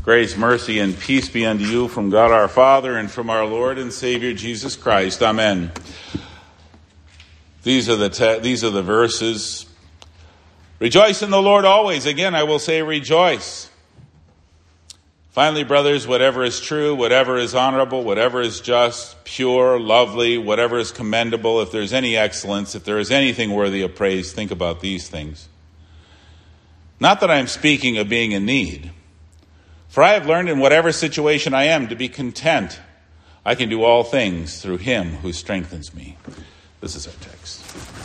Grace, mercy, and peace be unto you from God our Father and from our Lord and Savior Jesus Christ. Amen. These are the verses. Rejoice in the Lord always. Again, I will say rejoice. Finally, brothers, whatever is true, whatever is honorable, whatever is just, pure, lovely, whatever is commendable, if there's any excellence, if there is anything worthy of praise, think about these things. Not that I am speaking of being in need, for I have learned in whatever situation I am to be content. I can do all things through him who strengthens me. This is our text.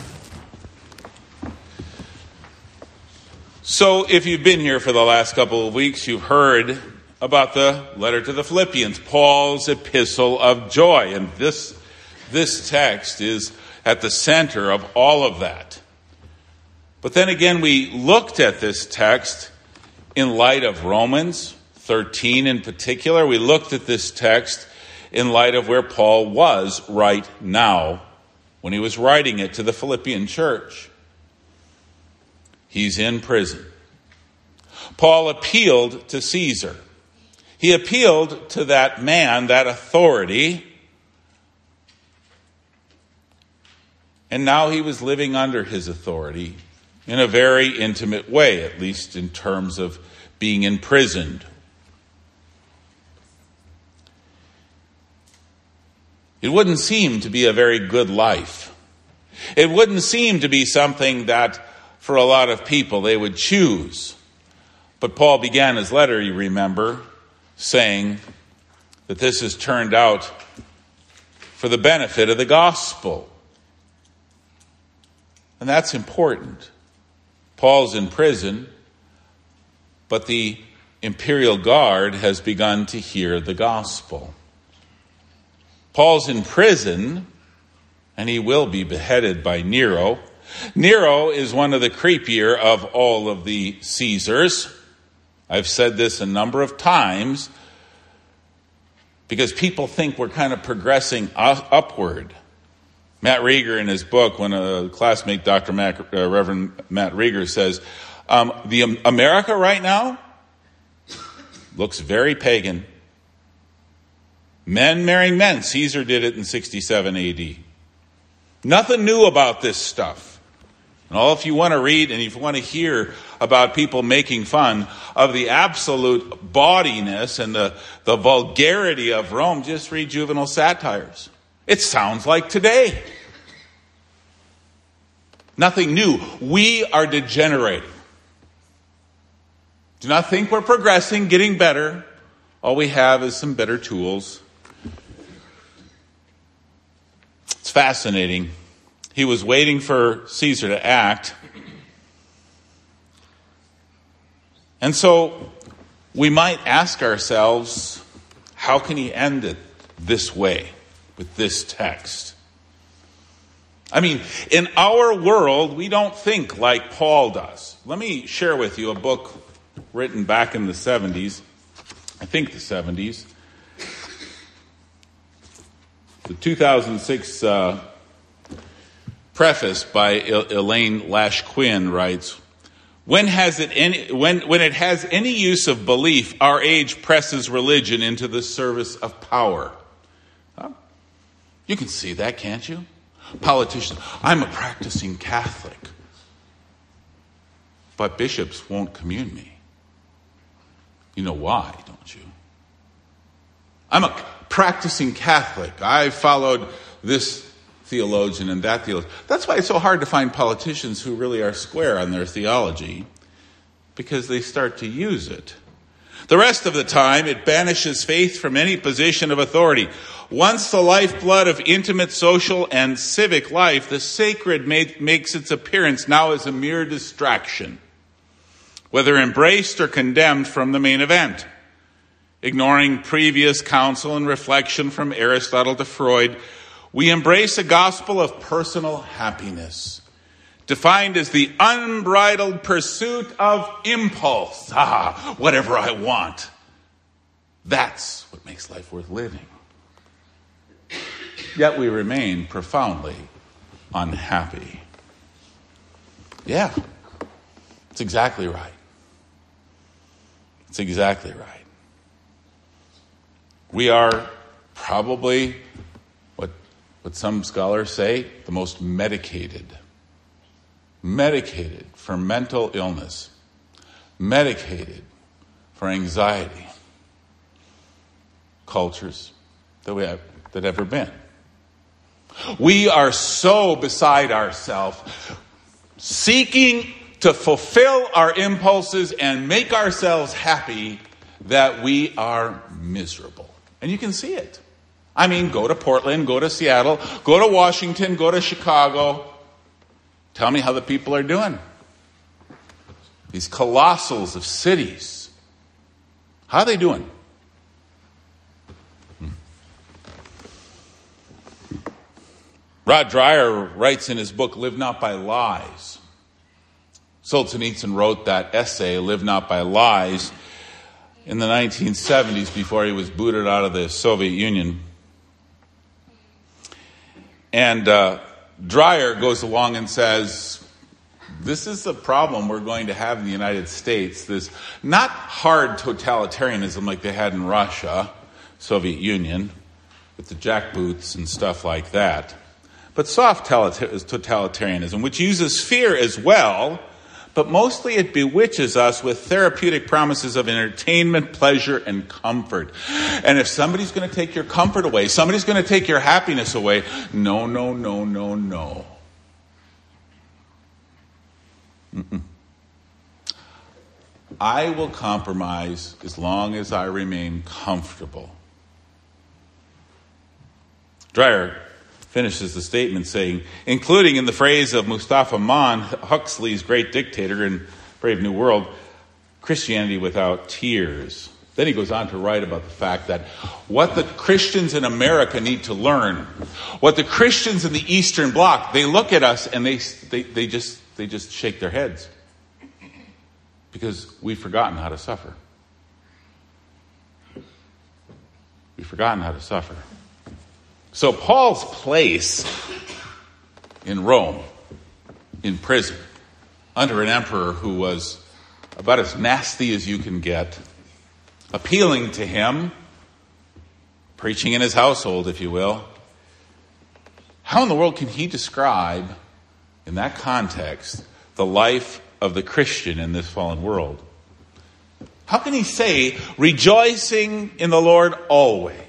So if you've been here for the last couple of weeks, you've heard about the letter to the Philippians, Paul's epistle of joy. And this text is at the center of all of that. But then again, we looked at this text in light of Romans 13 in particular. We looked at this text in light of where Paul was right now when he was writing it to the Philippian church. He's in prison. Paul appealed to Caesar. He appealed to that man, that authority, and now he was living under his authority in a very intimate way, at least in terms of being imprisoned. It wouldn't seem to be a very good life. It wouldn't seem to be something that, for a lot of people, they would choose. But Paul began his letter, you remember, saying that this has turned out for the benefit of the gospel. And that's important. Paul's in prison, but the imperial guard has begun to hear the gospel. Paul's in prison, and he will be beheaded by Nero. Nero is one of the creepier of all of the Caesars. I've said this a number of times because people think we're kind of progressing upward. Matt Rieger, in his book, when a classmate, Reverend Matt Rieger, says, the America right now looks very pagan. Men marrying men. Caesar did it in 67 AD. Nothing new about this stuff. And all, if you want to read and if you want to hear about people making fun of the absolute bawdiness and the vulgarity of Rome, just read juvenile satires. It sounds like today. Nothing new. We are degenerating. Do not think we're progressing, getting better. All we have is some better tools. It's fascinating. He was waiting for Caesar to act. And so we might ask ourselves, how can he end it this way with this text? I mean, in our world, we don't think like Paul does. Let me share with you a book written back in the 70s. I think the 70s. The 2006 preface by Elaine Lash Quinn writes, when it has any use of belief, our age presses religion into the service of power. Huh? You can see that, can't you? Politicians, I'm a practicing Catholic, but bishops won't commune me. You know why, don't you? I'm a practicing Catholic. I followed this theologian and that theologian. That's why it's so hard to find politicians who really are square on their theology, because they start to use it. The rest of the time, it banishes faith from any position of authority. Once the lifeblood of intimate social and civic life, the sacred makes its appearance now as a mere distraction, whether embraced or condemned from the main event. Ignoring previous counsel and reflection from Aristotle to Freud, we embrace a gospel of personal happiness, defined as the unbridled pursuit of impulse. Whatever I want. That's what makes life worth living. Yet we remain profoundly unhappy. Yeah, it's exactly right. It's exactly right. We are probably, what some scholars say, the most medicated for mental illness, medicated for anxiety cultures that ever been. We are so beside ourselves, seeking to fulfill our impulses and make ourselves happy, that we are miserable. And you can see it. I mean, go to Portland, go to Seattle, go to Washington, go to Chicago. Tell me how the people are doing. These colossals of cities. How are they doing? Rod Dreher writes in his book, Live Not by Lies. Solzhenitsyn wrote that essay, Live Not by Lies, in the 1970s before he was booted out of the Soviet Union. And Dreher goes along and says, this is the problem we're going to have in the United States. This not hard totalitarianism like they had in Russia, Soviet Union, with the jackboots and stuff like that, but soft totalitarianism, which uses fear as well, but mostly it bewitches us with therapeutic promises of entertainment, pleasure, and comfort. And if somebody's going to take your comfort away, somebody's going to take your happiness away, no. I will compromise as long as I remain comfortable. Dreher finishes the statement saying, including in the phrase of Mustafa Mann, Huxley's great dictator in Brave New World, Christianity without tears. Then he goes on to write about the fact that what the Christians in America need to learn, what the Christians in the Eastern Bloc, they look at us and they just shake their heads because we've forgotten how to suffer. We've forgotten how to suffer. So Paul's place in Rome, in prison, under an emperor who was about as nasty as you can get, appealing to him, preaching in his household, if you will. How in the world can he describe, in that context, the life of the Christian in this fallen world? How can he say, rejoicing in the Lord always?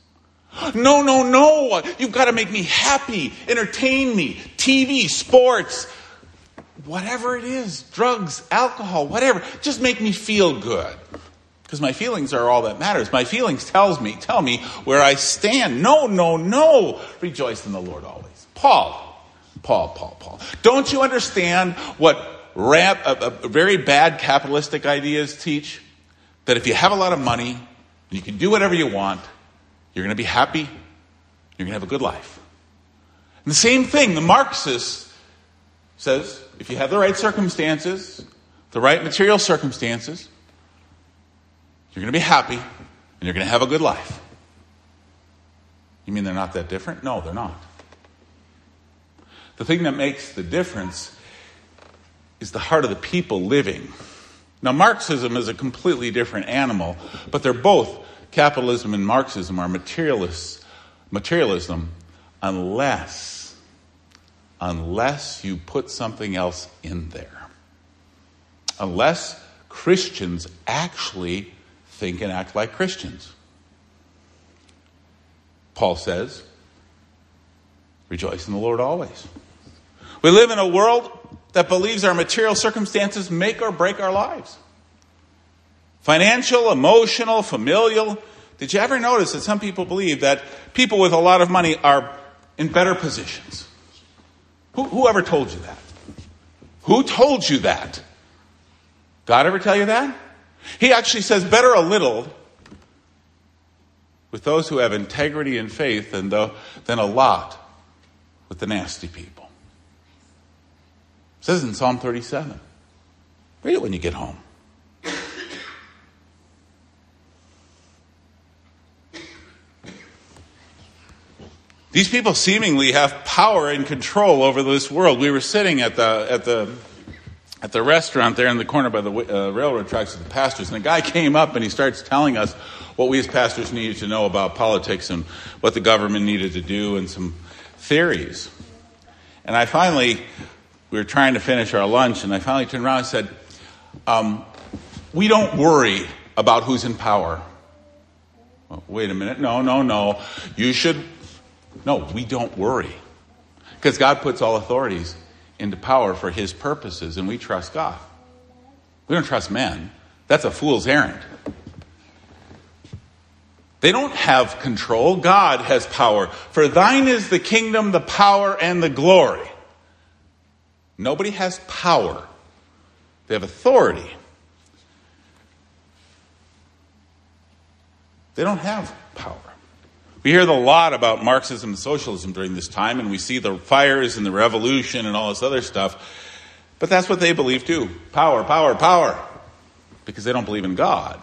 No. You've got to make me happy, entertain me, TV, sports, whatever it is, drugs, alcohol, whatever. Just make me feel good. Because my feelings are all that matters. My feelings tell me where I stand. No. Rejoice in the Lord always. Paul. Don't you understand what very bad capitalistic ideas teach? That if you have a lot of money, and you can do whatever you want, you're going to be happy, you're going to have a good life. And the same thing, the Marxist says, if you have the right circumstances, the right material circumstances, you're going to be happy, and you're going to have a good life. You mean they're not that different? No, they're not. The thing that makes the difference is the heart of the people living. Now, Marxism is a completely different animal, but they're both, capitalism and Marxism are materialism unless you put something else in there. Unless Christians actually think and act like Christians. Paul says, rejoice in the Lord always. We live in a world that believes our material circumstances make or break our lives. Financial, emotional, familial. Did you ever notice that some people believe that people with a lot of money are in better positions? Who ever told you that? Who told you that? God ever tell you that? He actually says better a little with those who have integrity and faith than a lot with the nasty people. It says in Psalm 37. Read it when you get home. These people seemingly have power and control over this world. We were sitting at the at the restaurant there in the corner by the railroad tracks with the pastors, and a guy came up and he starts telling us what we as pastors needed to know about politics and what the government needed to do and some theories. And we were trying to finish our lunch, and I finally turned around and said, we don't worry about who's in power. Well, wait a minute. No. No, we don't worry. Because God puts all authorities into power for his purposes, and we trust God. We don't trust men. That's a fool's errand. They don't have control. God has power. For thine is the kingdom, the power, and the glory. Nobody has power. They have authority. They don't have power. We hear a lot about Marxism and socialism during this time, and we see the fires and the revolution and all this other stuff. But that's what they believe too. Power, power, power. Because they don't believe in God.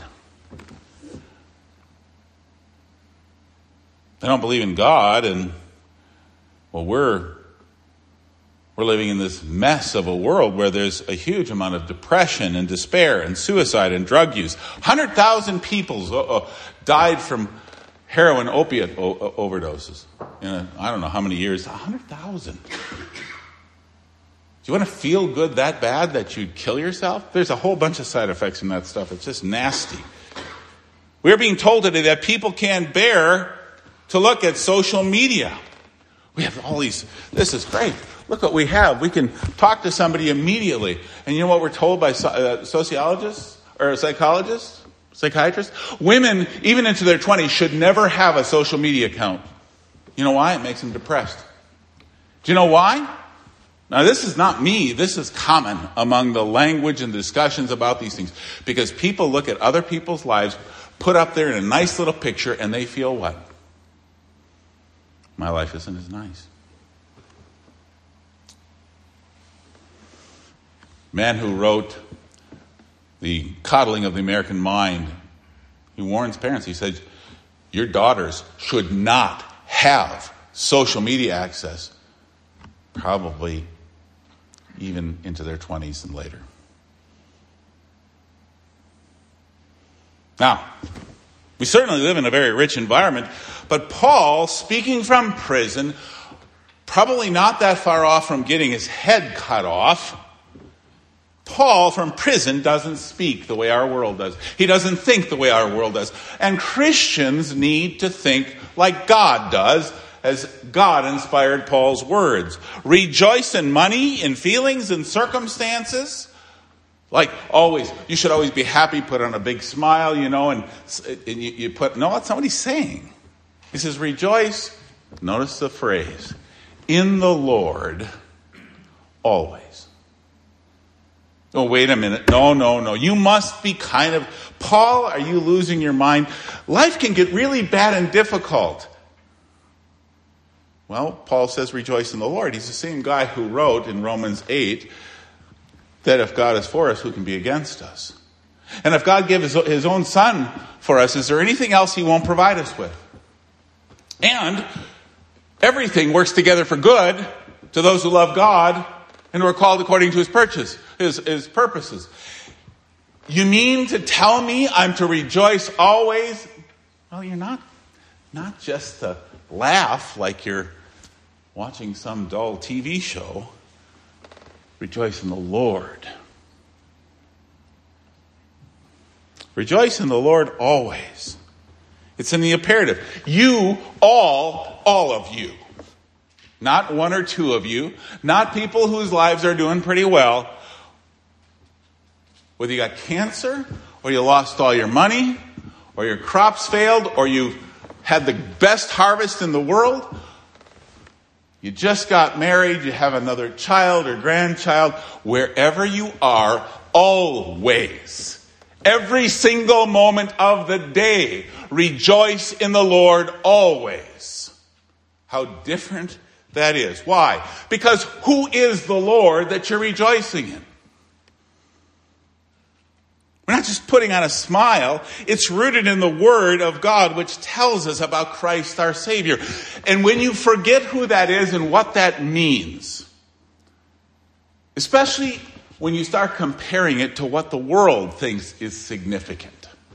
They don't believe in God, and well, we're living in this mess of a world where there's a huge amount of depression and despair and suicide and drug use. 100,000 people died from heroin opiate overdoses in I don't know how many years. 100,000. Do you want to feel good that bad that you'd kill yourself? There's a whole bunch of side effects from that stuff. It's just nasty. We're being told today that people can't bear to look at social media. We have all these, this is great. Look what we have. We can talk to somebody immediately. And you know what we're told by sociologists or psychologists, psychiatrists? Women, even into their 20s, should never have a social media account. You know why? It makes them depressed. Do you know why? Now, this is not me. This is common among the language and discussions about these things. Because people look at other people's lives, put up there in a nice little picture, and they feel what? My life isn't as nice. Man who wrote The Coddling of the American Mind, he warns parents. He says, your daughters should not have social media access, probably even into their 20s and later. Now, we certainly live in a very rich environment, but Paul, speaking from prison, probably not that far off from getting his head cut off, Paul from prison doesn't speak the way our world does. He doesn't think the way our world does. And Christians need to think like God does, as God inspired Paul's words. Rejoice in money, in feelings, in circumstances. Like always, you should always be happy, put on a big smile, and you put, no, that's not what he's saying. He says, rejoice, notice the phrase, in the Lord, always. Oh, wait a minute. No. You must be Paul, are you losing your mind? Life can get really bad and difficult. Well, Paul says rejoice in the Lord. He's the same guy who wrote in Romans 8 that if God is for us, who can be against us? And if God gives his own son for us, is there anything else he won't provide us with? And everything works together for good to those who love God and who are called according to his purposes. You mean to tell me I'm to rejoice always? Well, you're not just to laugh like you're watching some dull TV show. Rejoice in the Lord. Rejoice in the Lord always. It's in the imperative. You, all of you. Not one or two of you. Not people whose lives are doing pretty well. Whether you got cancer, or you lost all your money, or your crops failed, or you had the best harvest in the world, you just got married, you have another child or grandchild, wherever you are, always, every single moment of the day, rejoice in the Lord always. How different that is. Why? Because who is the Lord that you're rejoicing in? We're not just putting on a smile. It's rooted in the Word of God, which tells us about Christ our Savior. And when you forget who that is and what that means, especially when you start comparing it to what the world thinks is significant.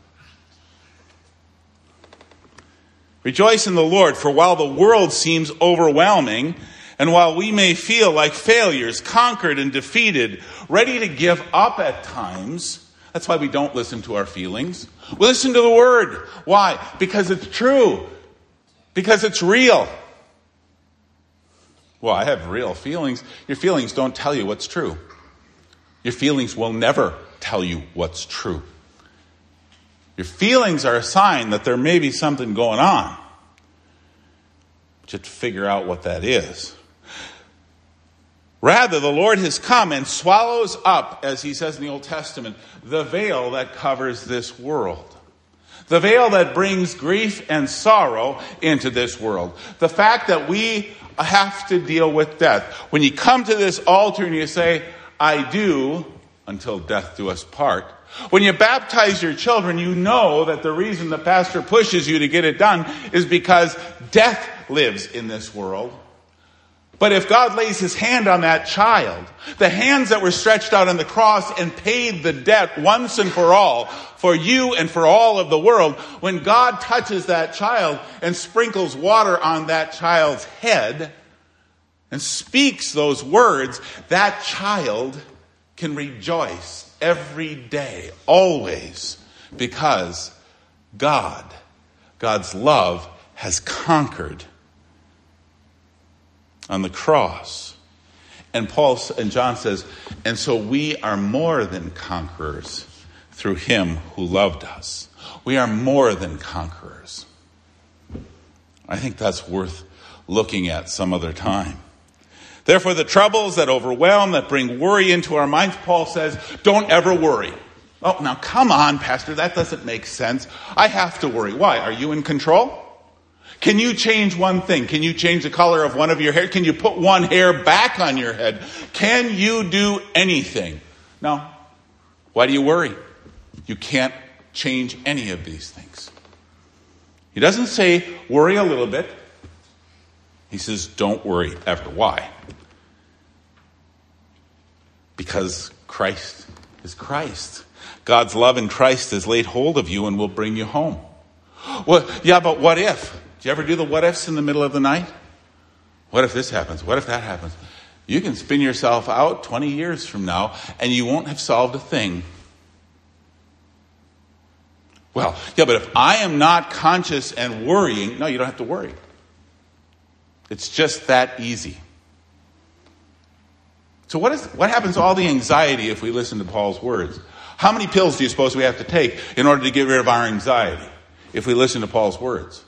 Rejoice in the Lord, for while the world seems overwhelming, and while we may feel like failures, conquered and defeated, ready to give up at times, that's why we don't listen to our feelings. We listen to the Word. Why? Because it's true. Because it's real. Well, I have real feelings. Your feelings don't tell you what's true. Your feelings will never tell you what's true. Your feelings are a sign that there may be something going on. But you have to figure out what that is. Rather, the Lord has come and swallows up, as he says in the Old Testament, the veil that covers this world. The veil that brings grief and sorrow into this world. The fact that we have to deal with death. When you come to this altar and you say, I do, until death do us part. When you baptize your children, you know that the reason the pastor pushes you to get it done is because death lives in this world. But if God lays his hand on that child, the hands that were stretched out on the cross and paid the debt once and for you and for all of the world, when God touches that child and sprinkles water on that child's head and speaks those words, that child can rejoice every day, always, because God's love has conquered on the cross. And John says, and so we are more than conquerors through him who loved us. We are more than conquerors. I think that's worth looking at some other time. Therefore, the troubles that overwhelm, that bring worry into our minds, Paul says, don't ever worry. Oh, now come on, Pastor, that doesn't make sense. I have to worry. Why? Are you in control? Can you change one thing? Can you change the color of one of your hair? Can you put one hair back on your head? Can you do anything? No. Why do you worry? You can't change any of these things. He doesn't say worry a little bit. He says don't worry ever. Why? Because Christ is Christ. God's love in Christ has laid hold of you and will bring you home. Well, yeah, but what if? Do you ever do the what ifs in the middle of the night? What if this happens? What if that happens? You can spin yourself out 20 years from now and you won't have solved a thing. Well, yeah, but if I am not conscious and worrying, no, you don't have to worry. It's just that easy. So what happens to all the anxiety if we listen to Paul's words? How many pills do you suppose we have to take in order to get rid of our anxiety if we listen to Paul's words?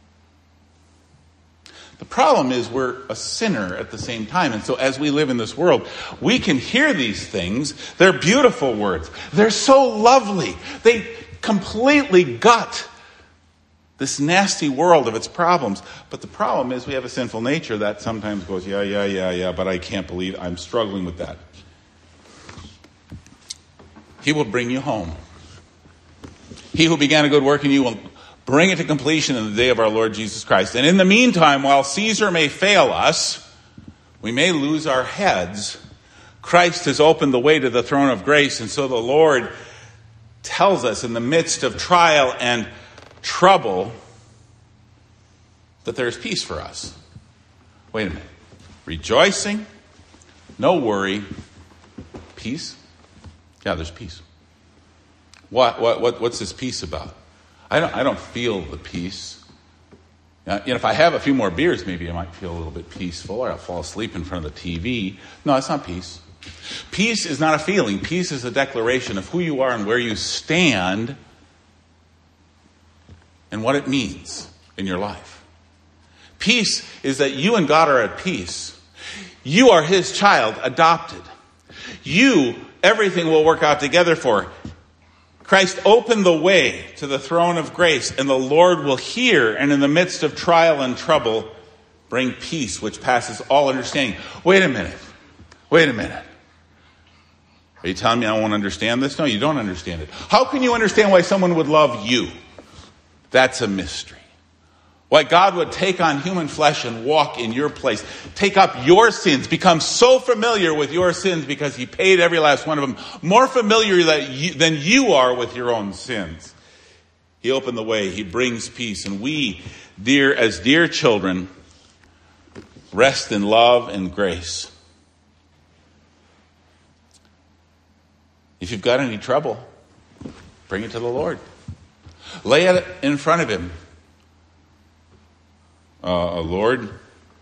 The problem is we're a sinner at the same time. And so as we live in this world, we can hear these things. They're beautiful words. They're so lovely. They completely gut this nasty world of its problems. But the problem is we have a sinful nature that sometimes goes, yeah, but I can't believe I'm struggling with that. He will bring you home. He who began a good work in you will bring it to completion in the day of our Lord Jesus Christ. And in the meantime, while Caesar may fail us, we may lose our heads, Christ has opened the way to the throne of grace. And so the Lord tells us in the midst of trial and trouble that there's peace for us. Wait a minute. Rejoicing, no worry, peace? Yeah, there's peace. What's this peace about? I don't feel the peace. If I have a few more beers, maybe I might feel a little bit peaceful, or I'll fall asleep in front of the TV. No, that's not peace. Peace is not a feeling. Peace is a declaration of who you are and where you stand and what it means in your life. Peace is that you and God are at peace. You are his child, adopted. Everything will work out together for. Christ opened the way to the throne of grace, and the Lord will hear, and in the midst of trial and trouble, bring peace which passes all understanding. Wait a minute. Are you telling me I won't understand this? No, you don't understand it. How can you understand why someone would love you? That's a mystery. Why God would take on human flesh and walk in your place. Take up your sins. Become so familiar with your sins because he paid every last one of them. More familiar than you are with your own sins. He opened the way. He brings peace. And we, as dear children, rest in love and grace. If you've got any trouble, bring it to the Lord. Lay it in front of him. Lord,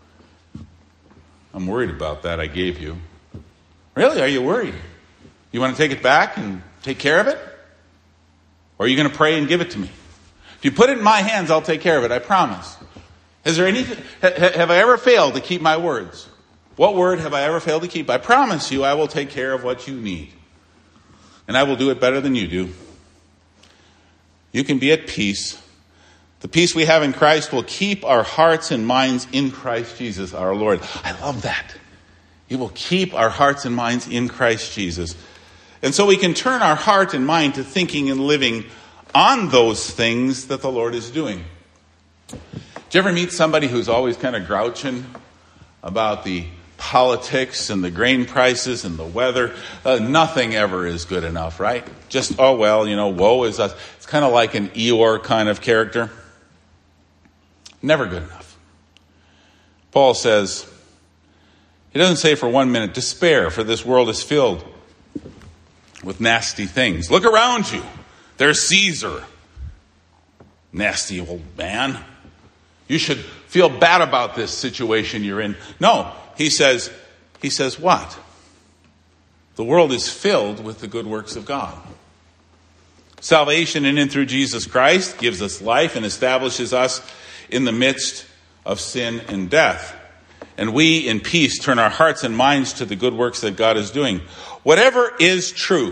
I'm worried about that I gave you. Really? Are you worried? You want to take it back and take care of it? Or are you going to pray and give it to me? If you put it in my hands, I'll take care of it, I promise. Have I ever failed to keep my words? What word have I ever failed to keep? I promise you I will take care of what you need. And I will do it better than you do. You can be at peace. The peace we have in Christ will keep our hearts and minds in Christ Jesus our Lord. I love that. He will keep our hearts and minds in Christ Jesus. And so we can turn our heart and mind to thinking and living on those things that the Lord is doing. Do you ever meet somebody who's always kind of grouching about the politics and the grain prices and the weather? Nothing ever is good enough, right? Just, woe is us. It's kind of like an Eeyore kind of character. Never good enough. Paul says, he doesn't say for 1 minute, despair, for this world is filled with nasty things. Look around you. There's Caesar. Nasty old man. You should feel bad about this situation you're in. No, he says what? The world is filled with the good works of God. Salvation in and through Jesus Christ gives us life and establishes us in the midst of sin and death. And we, in peace, turn our hearts and minds to the good works that God is doing. Whatever is true.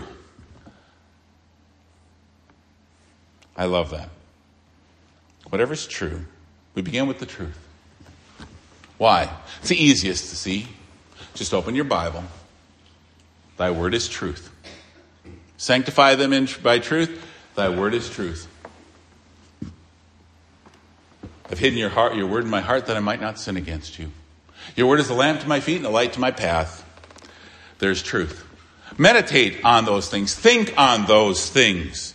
I love that. Whatever is true. We begin with the truth. Why? It's the easiest to see. Just open your Bible. Thy word is truth. Sanctify them by truth. Thy word is truth. I've hidden your word in my heart that I might not sin against you. Your word is a lamp to my feet and a light to my path. There's truth. Meditate on those things. Think on those things.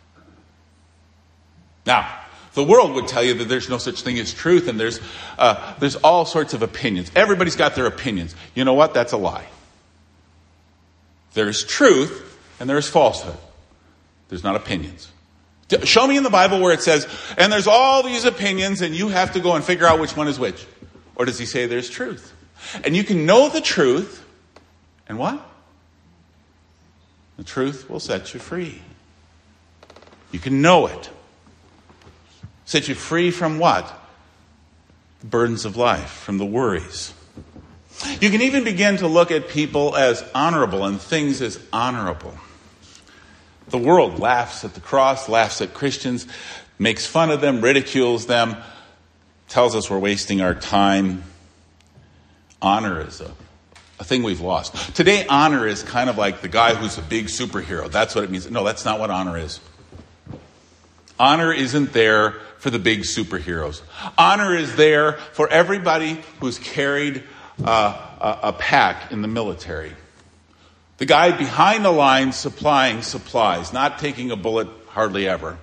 Now, the world would tell you that there's no such thing as truth, and there's all sorts of opinions. Everybody's got their opinions. You know what? That's a lie. There is truth and there is falsehood. There's not opinions. Show me in the Bible where it says, and there's all these opinions and you have to go and figure out which one is which. Or does he say there's truth? And you can know the truth, and what? The truth will set you free. You can know it. Set you free from what? The burdens of life, from the worries. You can even begin to look at people as honorable and things as honorable. The world laughs at the cross, laughs at Christians, makes fun of them, ridicules them, tells us we're wasting our time. Honor is a thing we've lost. Today, honor is kind of like the guy who's a big superhero. That's what it means. No, that's not what honor is. Honor isn't there for the big superheroes. Honor is there for everybody who's carried a pack in the military. The guy behind the lines supplying supplies, not taking a bullet hardly ever.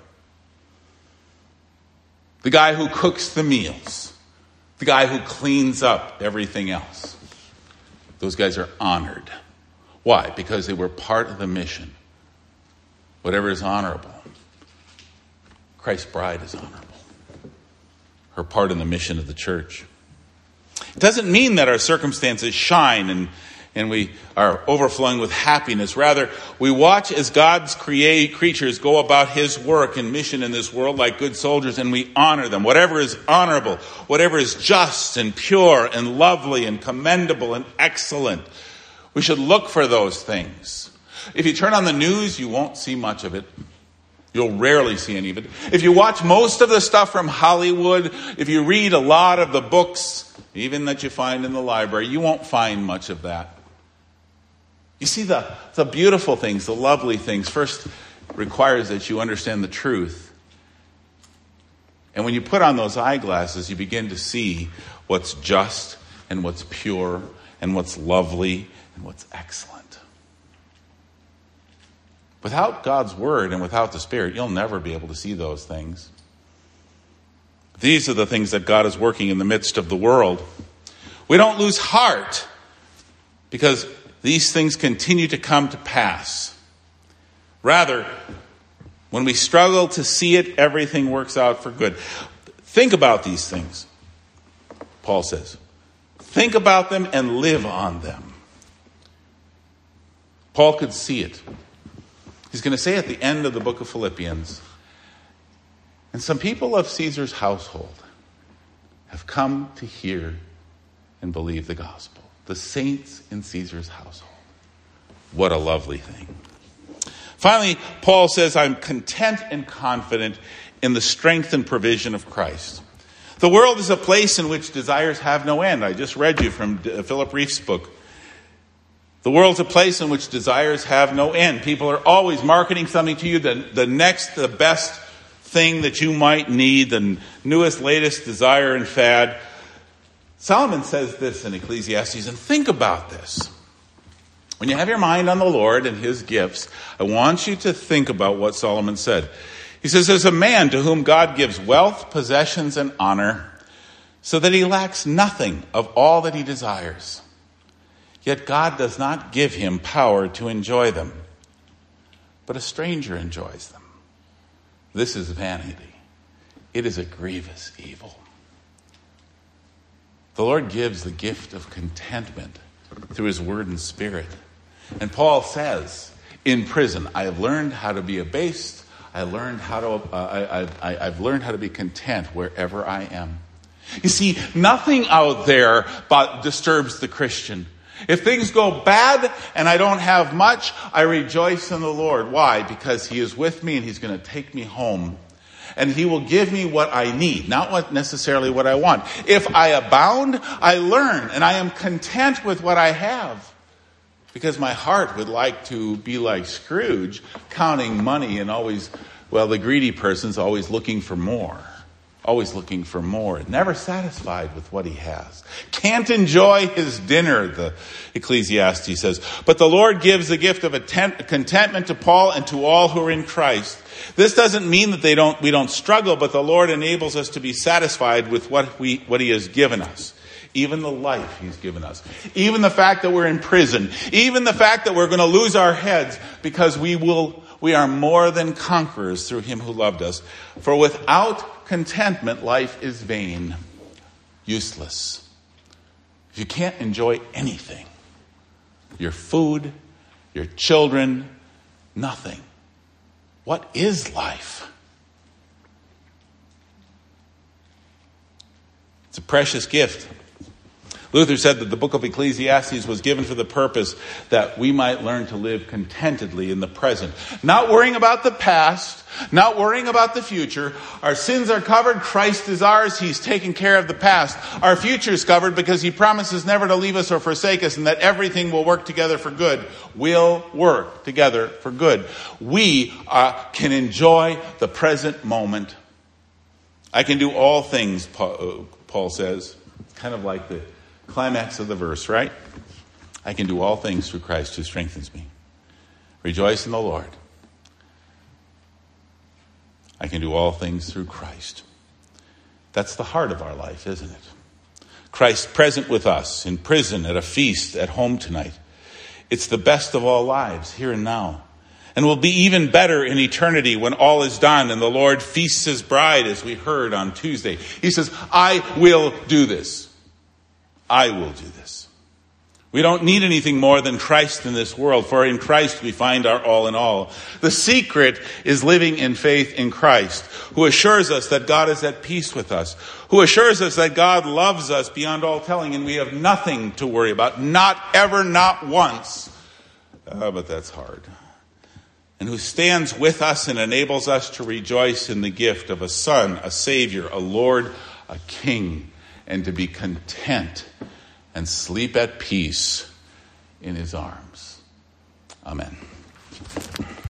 The guy who cooks the meals. The guy who cleans up everything else. Those guys are honored. Why? Because they were part of the mission. Whatever is honorable. Christ's bride is honorable. Her part in the mission of the church. It doesn't mean that our circumstances shine and we are overflowing with happiness. Rather, we watch as God's creatures go about his work and mission in this world like good soldiers, and we honor them. Whatever is honorable, whatever is just and pure and lovely and commendable and excellent, we should look for those things. If you turn on the news, you won't see much of it. You'll rarely see any of it. If you watch most of the stuff from Hollywood, if you read a lot of the books, even that you find in the library, you won't find much of that. You see, the beautiful things, the lovely things, first requires that you understand the truth. And when you put on those eyeglasses, you begin to see what's just and what's pure and what's lovely and what's excellent. Without God's word and without the Spirit, you'll never be able to see those things. These are the things that God is working in the midst of the world. We don't lose heart because these things continue to come to pass. Rather, when we struggle to see it, everything works out for good. Think about these things, Paul says. Think about them and live on them. Paul could see it. He's going to say at the end of the book of Philippians, and some people of Caesar's household have come to hear and believe the gospel. The saints in Caesar's household. What a lovely thing. Finally, Paul says, I'm content and confident in the strength and provision of Christ. The world is a place in which desires have no end. I just read you from Philip Reef's book. The world's a place in which desires have no end. People are always marketing something to you, the best thing that you might need, the newest, latest desire and fad. Solomon says this in Ecclesiastes, and think about this. When you have your mind on the Lord and his gifts, I want you to think about what Solomon said. He says, there's a man to whom God gives wealth, possessions, and honor, so that he lacks nothing of all that he desires. Yet God does not give him power to enjoy them, but a stranger enjoys them. This is vanity. It is a grievous evil. The Lord gives the gift of contentment through his word and spirit. And Paul says, in prison, I have learned how to be abased. I've learned how to be content wherever I am. You see, nothing out there disturbs the Christian. If things go bad and I don't have much, I rejoice in the Lord. Why? Because he is with me and he's going to take me home. And he will give me what I need, not necessarily what I want. If I abound, I learn, and I am content with what I have. Because my heart would like to be like Scrooge, counting money and the greedy person's always looking for more. Always looking for more. Never satisfied with what he has. Can't enjoy his dinner, the Ecclesiastes says. But the Lord gives the gift of contentment to Paul and to all who are in Christ. This doesn't mean that we don't struggle, but the Lord enables us to be satisfied with what he has given us. Even the life he's given us. Even the fact that we're in prison. Even the fact that we're going to lose our heads because we are more than conquerors through him who loved us. For without contentment, life is vain, useless. If you can't enjoy anything, your food, your children, nothing, what is life? It's a precious gift. Luther said that the book of Ecclesiastes was given for the purpose that we might learn to live contentedly in the present. Not worrying about the past, not worrying about the future. Our sins are covered. Christ is ours. He's taken care of the past. Our future is covered because he promises never to leave us or forsake us and that everything will work together for good. Will work together for good. We can enjoy the present moment. I can do all things, Paul says. Kind of like the climax of the verse, right? I can do all things through Christ who strengthens me. Rejoice in the Lord. I can do all things through Christ. That's the heart of our life, isn't it? Christ present with us, in prison, at a feast, at home tonight. It's the best of all lives, here and now. And will be even better in eternity when all is done and the Lord feasts his bride, as we heard on Tuesday. He says, I will do this. I will do this. We don't need anything more than Christ in this world, for in Christ we find our all in all. The secret is living in faith in Christ, who assures us that God is at peace with us, who assures us that God loves us beyond all telling, and we have nothing to worry about, not ever, not once. But that's hard. And who stands with us and enables us to rejoice in the gift of a Son, a Savior, a Lord, a King, and to be content and sleep at peace in his arms. Amen.